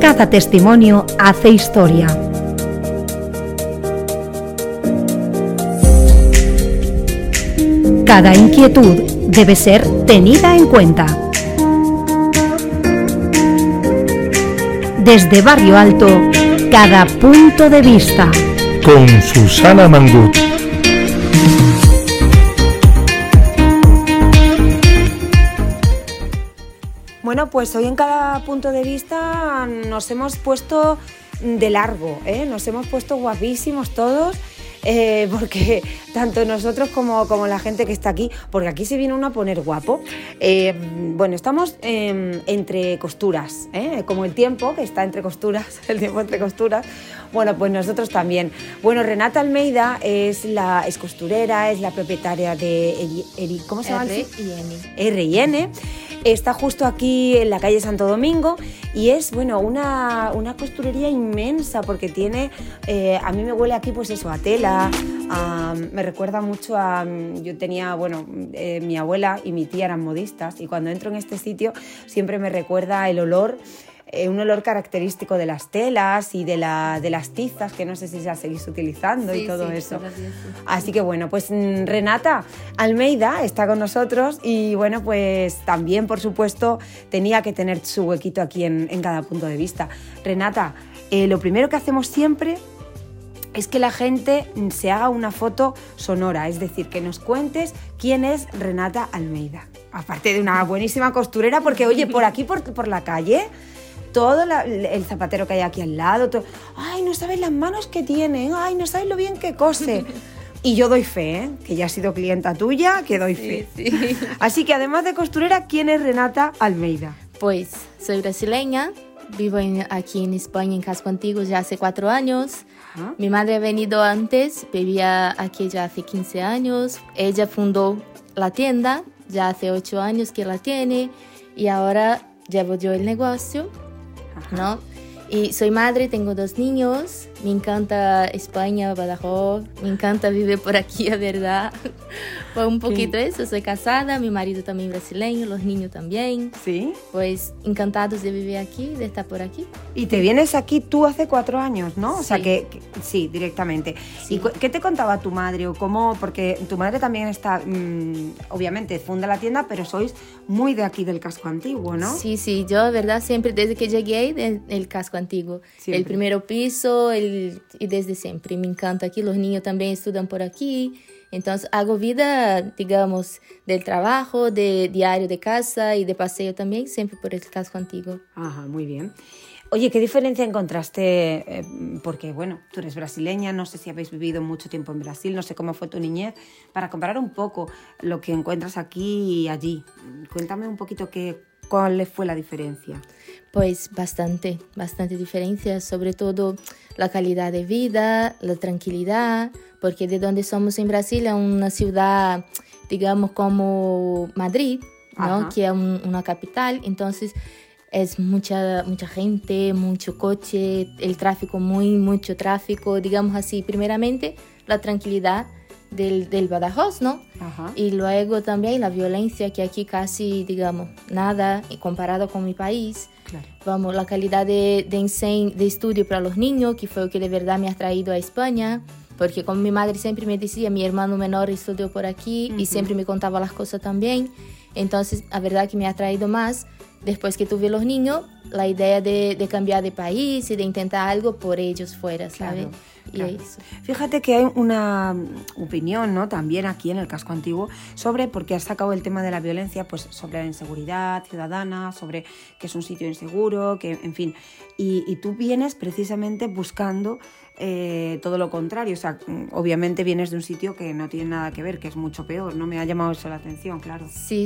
Cada testimonio hace historia. Cada inquietud debe ser tenida en cuenta. Desde Barrio Alto, cada punto de vista. Con Susana Mangut. Bueno, pues hoy en cada punto de vista nos hemos puesto de largo, nos hemos puesto guapísimos todos, porque tanto nosotros como la gente que está aquí, porque aquí se viene uno a poner guapo. Bueno, estamos entre costuras, como el tiempo que está entre costuras, el tiempo entre costuras. Bueno, pues nosotros también. Bueno, Renata Almeida es costurera, es la propietaria de ¿cómo se llama? R&N. Está justo aquí en la calle Santo Domingo y es, bueno, una costurería inmensa porque tiene, a mí me huele aquí pues eso, a tela, me recuerda mucho a, yo tenía, bueno, mi abuela y mi tía eran modistas y cuando entro en este sitio siempre me recuerda el olor, un olor característico de las telas y de las tizas, que no sé si ya seguís utilizando, sí, y todo eso. Sí. Así que bueno, pues Renata Almeida está con nosotros y bueno, pues también, por supuesto, tenía que tener su huequito aquí en cada punto de vista. Renata, lo primero que hacemos siempre es que la gente se haga una foto sonora, es decir, que nos cuentes quién es Renata Almeida. Aparte de una buenísima costurera, porque oye, por aquí, por la calle, todo el zapatero que hay aquí al lado, todo, ay, no sabes las manos que tiene, ay, no sabes lo bien que cose. Y yo doy fe, que ya he sido clienta tuya, que doy fe. Sí. Así que además de costurera, ¿quién es Renata Almeida? Pues soy brasileña, vivo aquí en España, en Casco Antiguo, ya hace 4 años. ¿Ah? Mi madre ha venido antes, vivía aquí ya hace 15 años. Ella fundó la tienda, ya hace 8 años que la tiene y ahora llevo yo el negocio. ¿No? Y soy madre, tengo 2 niños, me encanta España, Badajoz, me encanta vivir por aquí, la verdad. Fue un poquito eso, soy casada, mi marido también brasileño, los niños también. ¿Sí? Pues encantados de vivir aquí, de estar por aquí. Y te vienes aquí tú hace 4 años, ¿no? O sí. sea que sí, directamente. Sí. ¿Y qué te contaba tu madre o cómo? Porque tu madre también está, obviamente, funda la tienda, pero sois muy de aquí del Casco Antiguo, ¿no? Sí, sí, yo, de verdad, siempre desde que llegué del Casco Antiguo. Siempre. El primer piso y desde siempre. Me encanta aquí, los niños también estudian por aquí. Entonces hago vida, digamos, del trabajo, de diario de casa y de paseo también, siempre por el Casco Antiguo. Ajá, muy bien. Oye, ¿qué diferencia encontraste? Porque, bueno, tú eres brasileña, no sé si habéis vivido mucho tiempo en Brasil, no sé cómo fue tu niñez, para comparar un poco lo que encuentras aquí y allí. Cuéntame un poquito cuál fue la diferencia. Pues bastante diferencia, sobre todo la calidad de vida, la tranquilidad, porque de donde somos en Brasil es una ciudad, digamos, como Madrid, ¿no? Ajá. Que es una capital, entonces es mucha gente, mucho coche, el tráfico, mucho tráfico, digamos así, primeramente la tranquilidad del Badajoz, ¿no? Ajá. Y luego también la violencia, que aquí casi, digamos, nada comparado con mi país. Claro. Vamos, la calidad de estudio para los niños, que fue lo que de verdad me ha traído a España, porque como mi madre siempre me decía, mi hermano menor estudió por aquí, uh-huh, y siempre me contaba las cosas también. Entonces, la verdad que me ha traído más. Después que tuve los niños, la idea de cambiar de país y de intentar algo por ellos fuera, ¿sabes? Claro, claro. Y eso. Fíjate que hay una opinión, ¿no? También aquí en el Casco Antiguo porque has sacado el tema de la violencia, pues sobre la inseguridad ciudadana, sobre que es un sitio inseguro, que, en fin. Y tú vienes precisamente buscando todo lo contrario. O sea, obviamente vienes de un sitio que no tiene nada que ver, que es mucho peor, ¿no? Me ha llamado eso la atención, claro. Sí.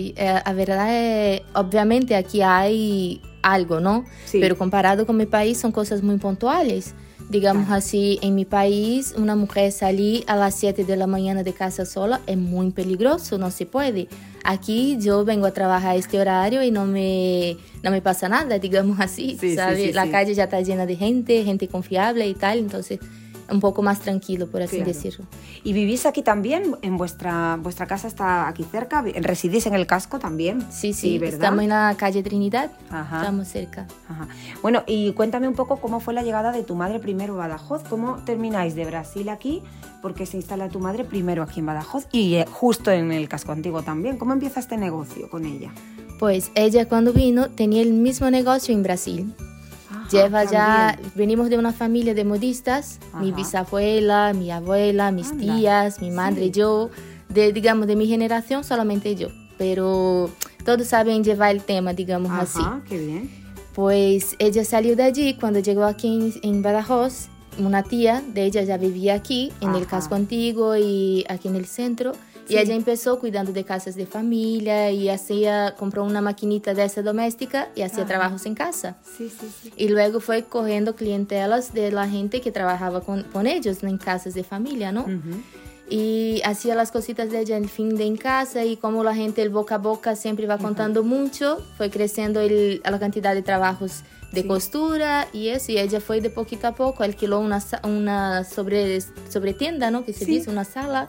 La verdad, obviamente aquí hay algo, ¿no? Sí. Pero comparado con mi país son cosas muy puntuales. Digamos así, en mi país, una mujer salir a las 7 de la mañana de casa sola es muy peligroso, no se puede. Aquí yo vengo a trabajar a este horario y no me pasa nada, digamos así, ¿sabes? La calle ya está llena de gente confiable y tal, entonces es un poco más tranquilo, por así decirlo. ¿Y vivís aquí también? ¿En vuestra casa está aquí cerca? ¿Residís en el casco también? Sí, ¿verdad? Estamos en la calle Trinidad, Ajá. estamos cerca. Ajá. Bueno, y cuéntame un poco cómo fue la llegada de tu madre primero a Badajoz. ¿Cómo termináis de Brasil aquí? Porque se instala tu madre primero aquí en Badajoz y justo en el casco antiguo también. ¿Cómo empieza este negocio con ella? Pues ella cuando vino tenía el mismo negocio en Brasil. Venimos de una familia de modistas, mi bisabuela, mi abuela, mis tías, mi madre, yo, de mi generación solamente yo, pero todos saben llevar el tema, digamos así. Qué bien. Pues ella salió de allí cuando llegó aquí en Badajoz, una tía de ella ya vivía aquí, en el casco antiguo y aquí en el centro. Sí. Y ella empezó cuidando de casas de familia y compró una maquinita de esa doméstica y hacía trabajos en casa. Sí. Y luego fue cogiendo clientelas de la gente que trabajaba con ellos en casas de familia, ¿no? Y hacía las cositas de ella en casa y como la gente, el boca a boca siempre va contando mucho, fue creciendo la cantidad de trabajos de costura y eso, y ella fue de poquito a poco, alquiló una sobretienda, ¿no? Que se dice, una sala,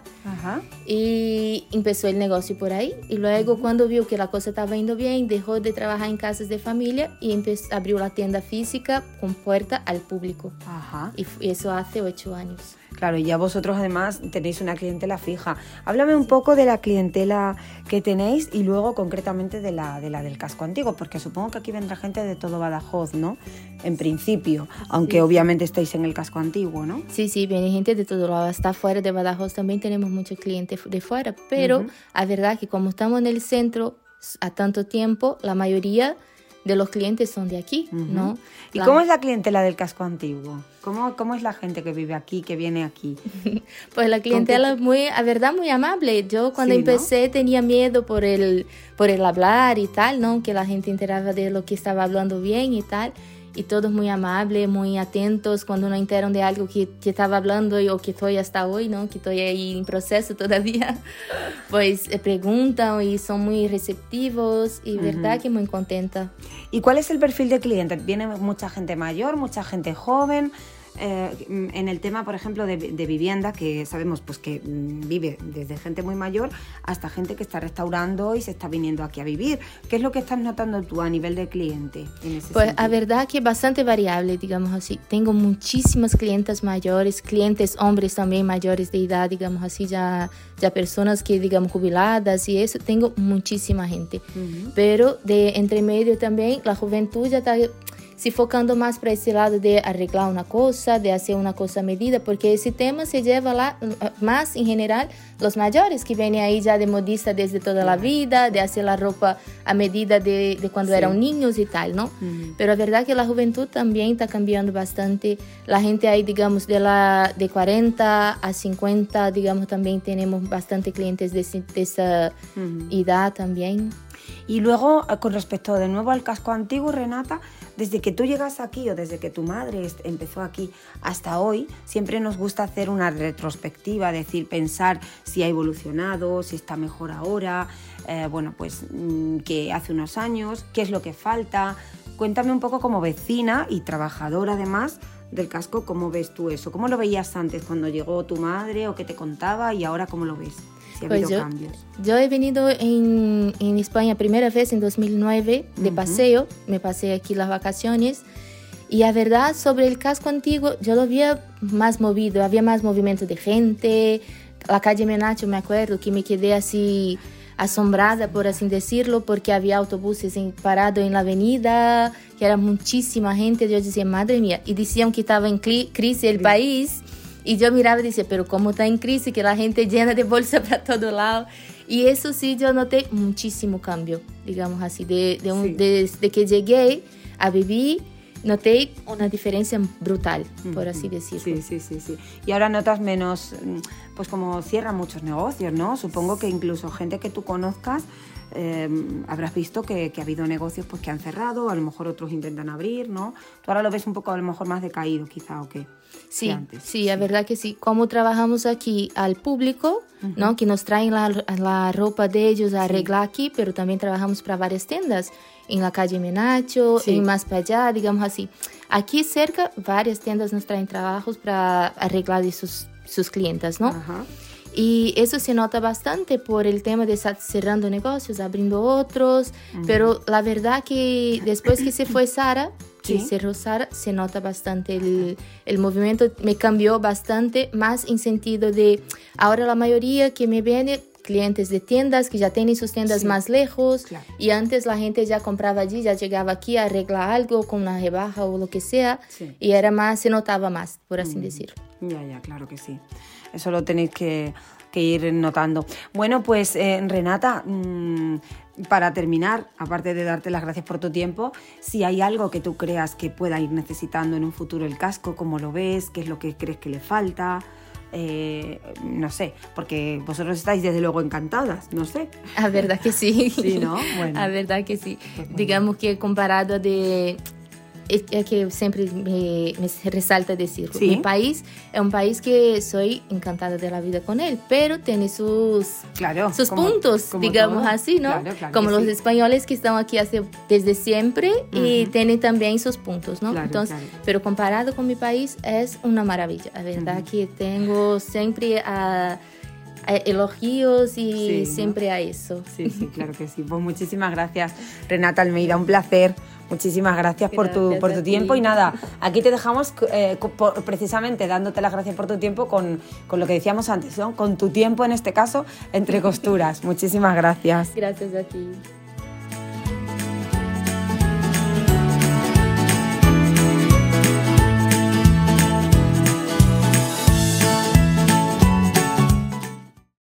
y empezó el negocio por ahí, y luego cuando vio que la cosa estaba yendo bien, dejó de trabajar en casas de familia y abrió la tienda física con puerta al público, y eso hace 8 años. Claro, y ya vosotros además tenéis una clientela fija. Háblame un poco de la clientela que tenéis y luego concretamente de la del casco antiguo, porque supongo que aquí vendrá gente de todo Badajoz, ¿no? En principio, aunque obviamente estáis en el casco antiguo, ¿no? Sí, viene gente de todo lado, hasta fuera de Badajoz también tenemos muchos clientes de fuera, pero la verdad que como estamos en el centro a tanto tiempo, la mayoría de los clientes son de aquí, ¿no? ¿Y cómo es la clientela del casco antiguo? ¿Cómo es la gente que vive aquí, que viene aquí? Pues la clientela es muy amable. Yo cuando empecé tenía miedo por el hablar y tal, ¿no? Que la gente enteraba de lo que estaba hablando bien y tal. Y todos muy amables, muy atentos cuando no enteran de algo que estaba hablando o que estoy hasta hoy, ¿no? Que estoy ahí en proceso todavía. Pues preguntan y son muy receptivos y verdad que muy contenta. ¿Y cuál es el perfil de cliente? ¿Viene mucha gente mayor, mucha gente joven? En el tema, por ejemplo, de vivienda, que sabemos pues que vive desde gente muy mayor hasta gente que está restaurando y se está viniendo aquí a vivir. ¿Qué es lo que estás notando tú a nivel de cliente en ese pues sentido? La verdad que es bastante variable, digamos así. Tengo muchísimas clientas mayores, clientes hombres también mayores de edad, digamos así, ya personas que, digamos, jubiladas y eso. Tengo muchísima gente. Pero de entre medio también, la juventud ya está se focando más para ese lado de arreglar una cosa, de hacer una cosa a medida, porque ese tema se lleva más en general los mayores que vienen ahí ya de modista desde toda la vida, de hacer la ropa a medida de cuando eran niños y tal, ¿no? Pero la verdad que la juventud también está cambiando bastante. La gente ahí, digamos, de 40 a 50, digamos, también tenemos bastante clientes de esa edad también. Y luego, con respecto de nuevo al casco antiguo, Renata, desde que tú llegas aquí o desde que tu madre empezó aquí hasta hoy, siempre nos gusta hacer una retrospectiva, decir, pensar si ha evolucionado, si está mejor ahora, que hace unos años, qué es lo que falta. Cuéntame un poco como vecina y trabajadora además del casco, ¿cómo ves tú eso? ¿Cómo lo veías antes cuando llegó tu madre o qué te contaba y ahora cómo lo ves? Si ha habido cambios. Yo he venido en España primera vez en 2009 de paseo, me pasé aquí las vacaciones y la verdad sobre el casco antiguo yo lo había más movido, había más movimiento de gente, la calle Menacho me acuerdo que me quedé así asombrada por así decirlo porque había autobuses parados en la avenida, que era muchísima gente, yo decía madre mía, y decían que estaba en crisis el país. Y yo miraba y decía, pero ¿cómo está en crisis? Que la gente llena de bolsa para todo lado. Y eso sí, yo noté muchísimo cambio, digamos así. Desde que llegué a vivir, noté una diferencia brutal, por así decirlo. Sí. Y ahora notas menos, pues como cierran muchos negocios, ¿no? Supongo que incluso gente que tú conozcas, habrás visto que ha habido negocios pues, que han cerrado, a lo mejor otros intentan abrir, ¿no? Tú ahora lo ves un poco a lo mejor más decaído quizá, ¿o qué? Sí, la verdad que sí. Como trabajamos aquí al público, ¿no? Que nos traen la ropa de ellos a arreglar aquí, pero también trabajamos para varias tiendas, en la calle Menacho, en más para allá, digamos así. aquí cerca varias tiendas nos traen trabajos para arreglar de sus clientes, ¿no? Ajá. Y eso se nota bastante por el tema de estar cerrando negocios, abriendo otros, pero la verdad que después que se fue Sara, que ¿Sí? cerró Sara, se nota bastante el movimiento, me cambió bastante, más en sentido de, ahora la mayoría que me viene, clientes de tiendas que ya tienen sus tiendas Sí. más lejos, Claro. y antes la gente ya compraba allí, ya llegaba aquí a arreglar algo con una rebaja o lo que sea, Sí. y era más, se notaba más, por así decirlo. Ya, claro que sí. Eso lo tenéis que ir notando. Bueno, pues Renata, para terminar, aparte de darte las gracias por tu tiempo, si hay algo que tú creas que pueda ir necesitando en un futuro el casco, ¿cómo lo ves? ¿Qué es lo que crees que le falta? No sé, porque vosotros estáis desde luego encantadas, no sé. A verdad que sí. Sí, ¿no? Bueno. A verdad que sí. Pues bueno. Digamos que comparado de... Es que siempre me resalta decir, Sí. mi país es un país que soy encantada de la vida con él, pero tiene sus puntos, como digamos todo. así, ¿no? Claro como que los sí. españoles que están aquí desde siempre y Ujú. tienen también sus puntos, ¿no? Claro, Entonces, claro. pero comparado con mi país es una maravilla. La verdad que tengo siempre a elogios y Sí, ¿no? siempre a eso. Sí, claro que sí. Pues muchísimas gracias, Renata Almeida, un placer. Muchísimas gracias por tu Gracias a tiempo. ti. Y nada, aquí te dejamos precisamente dándote las gracias por tu tiempo con lo que decíamos antes, ¿no? Con tu tiempo, en este caso, entre costuras. Muchísimas gracias. Gracias a ti.